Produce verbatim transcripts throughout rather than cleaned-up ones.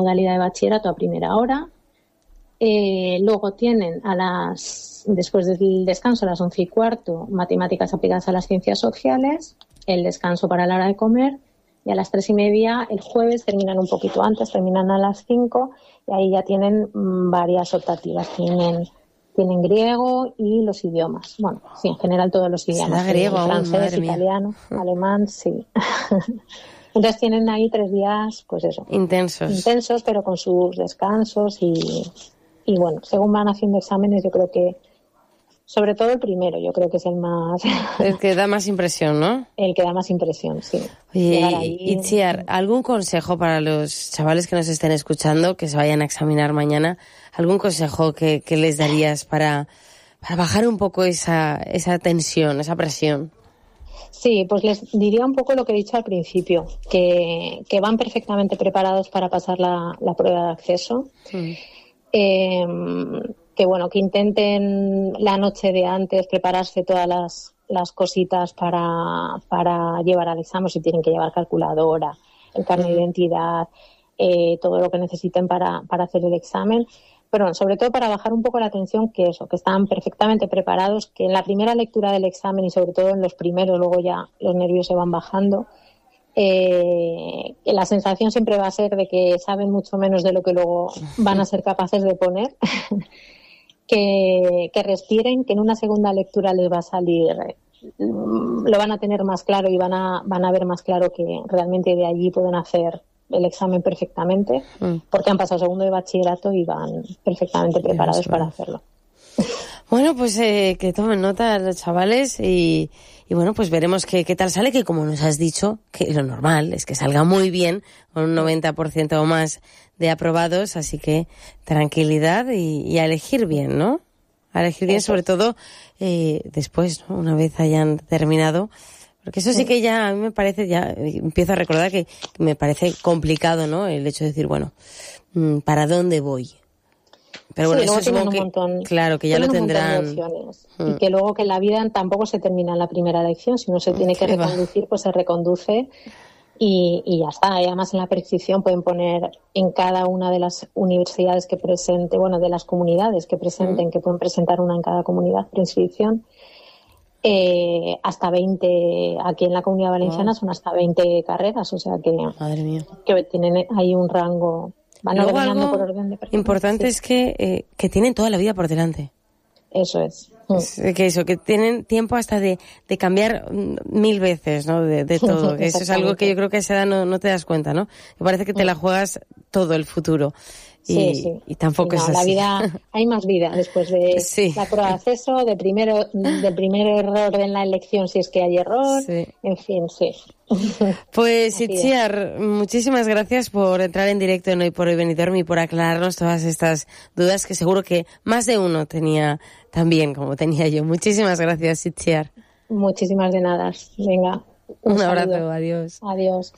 modalidad de bachillerato a primera hora. Eh, luego tienen a las, después del descanso, a las once y cuarto, matemáticas aplicadas a las ciencias sociales, el descanso para la hora de comer, y a las tres y media el jueves terminan un poquito antes, terminan a las cinco, y ahí ya tienen mmm, varias optativas. Tienen, tienen griego y los idiomas. Bueno, sí, en general todos los idiomas. Griego, francés, aún, italiano, alemán, sí. Entonces tienen ahí tres días, pues eso. Intensos. Intensos, pero con sus descansos y, y bueno, según van haciendo exámenes, yo creo que, sobre todo el primero, yo creo que es el más... El que da más impresión, ¿no? El que da más impresión, sí. Oye, ahí... Itziar, ¿algún consejo para los chavales que nos estén escuchando, que se vayan a examinar mañana? ¿Algún consejo que, que les darías para, para bajar un poco esa, esa tensión, esa presión? Sí, pues les diría un poco lo que he dicho al principio, que, que van perfectamente preparados para pasar la, la prueba de acceso. Sí. Eh, que bueno, que intenten la noche de antes prepararse todas las, las cositas para, para llevar al examen, si tienen que llevar calculadora, el carnet de identidad, eh, todo lo que necesiten para, para hacer el examen. Pero sobre todo para bajar un poco la tensión, que eso, que están perfectamente preparados, que en la primera lectura del examen y sobre todo en los primeros, luego ya los nervios se van bajando, eh, que la sensación siempre va a ser de que saben mucho menos de lo que luego van a ser capaces de poner. Que, que respiren, que en una segunda lectura les va a salir, lo van a tener más claro y van a, van a ver más claro que realmente de allí pueden hacer el examen perfectamente, mm. porque han pasado segundo de bachillerato y van perfectamente preparados Eso. para hacerlo. Bueno, pues eh, que tomen nota los chavales y, y bueno, pues veremos qué, qué tal sale, que como nos has dicho, que lo normal es que salga muy bien, con un noventa por ciento o más de aprobados, así que tranquilidad y, y a elegir bien, ¿no? A elegir bien, eso. Sobre todo eh, después, ¿no? Una vez hayan terminado, porque eso sí que ya a mí me parece, ya empiezo a recordar que, que me parece complicado, ¿no? El hecho de decir, bueno, ¿para dónde voy? Pero bueno, sí, eso es un que, montón, claro, que ya lo tendrán. Mm. Y que luego que la vida tampoco se termina en la primera lección, si uno se tiene que reconducir, pues se reconduce y, y ya está. Y además en la prescripción pueden poner en cada una de las universidades que presente, bueno, de las comunidades que presenten, mm. que pueden presentar una en cada comunidad, prescripción, eh, hasta veinte, aquí en la Comunidad Valenciana wow. son hasta veinte carreras, o sea que, Madre mía. que tienen ahí un rango. Van Luego ordenando algo por orden de importante sí. es que, eh, que tienen toda la vida por delante. Eso es. es. Que eso, que tienen tiempo hasta de, de cambiar mil veces, ¿no? De, de todo. Que eso es algo que yo creo que a esa edad no, no te das cuenta, ¿no? Que parece que te la juegas todo el futuro. Y, sí, sí. y tampoco sí, no, es así. La vida, hay más vida después de sí. la prueba de acceso, de primero, del primer error en la elección si es que hay error, sí. en fin, sí. Pues Itziar, muchísimas gracias por entrar en directo en Hoy por Hoy Benidorm y por aclararnos todas estas dudas que seguro que más de uno tenía también, como tenía yo. Muchísimas gracias, Itziar. Muchísimas de nada. Venga. Un, un abrazo, adiós. Adiós.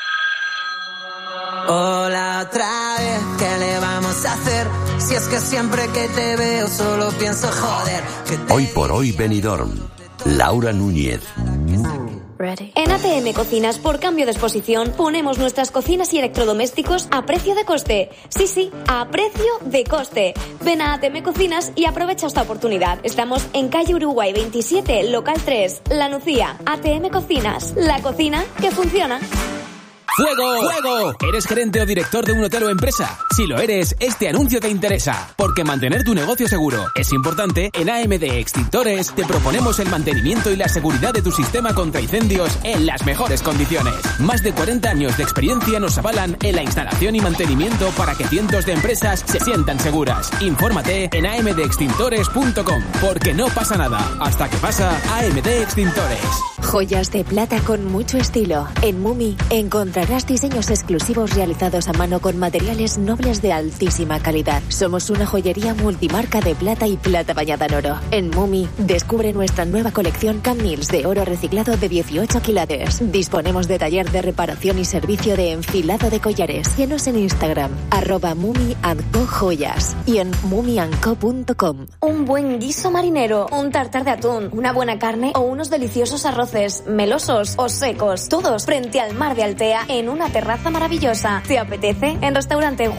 Hola otra vez, ¿qué le vamos a hacer? Si es que siempre que te veo solo pienso joder. Hoy por Hoy Benidorm, Laura Núñez. Ready. En A T M Cocinas, por cambio de exposición, ponemos nuestras cocinas y electrodomésticos a precio de coste. Sí, sí, a precio de coste. Ven a A T M Cocinas y aprovecha esta oportunidad. Estamos en calle Uruguay veintisiete, local tres, La Nucía. A T M Cocinas, la cocina que funciona. ¡Fuego! ¡Fuego! ¿Eres gerente o director de un hotel o empresa? Si lo eres, este anuncio te interesa. Porque mantener tu negocio seguro es importante. En A M D Extintores te proponemos el mantenimiento y la seguridad de tu sistema contra incendios en las mejores condiciones. Más de cuarenta años de experiencia nos avalan en la instalación y mantenimiento para que cientos de empresas se sientan seguras. Infórmate en a m d extintores punto com. Porque no pasa nada. Hasta que pasa, A M D Extintores. Joyas de plata con mucho estilo. En Mumi encontrarás diseños exclusivos realizados a mano con materiales nobles de altísima calidad. Somos una joyería multimarca de plata y plata bañada en oro. En Mumi, descubre nuestra nueva colección Camils de oro reciclado de dieciocho quilates. Disponemos de taller de reparación y servicio de enfilado de collares. Síguenos en Instagram, arroba Mumi and Co Joyas y en mumi and co punto com. Un buen guiso marinero, un tartar de atún, una buena carne o unos deliciosos arroces, melosos o secos, todos frente al mar de Altea en una terraza maravillosa. ¿Te apetece? En Restaurante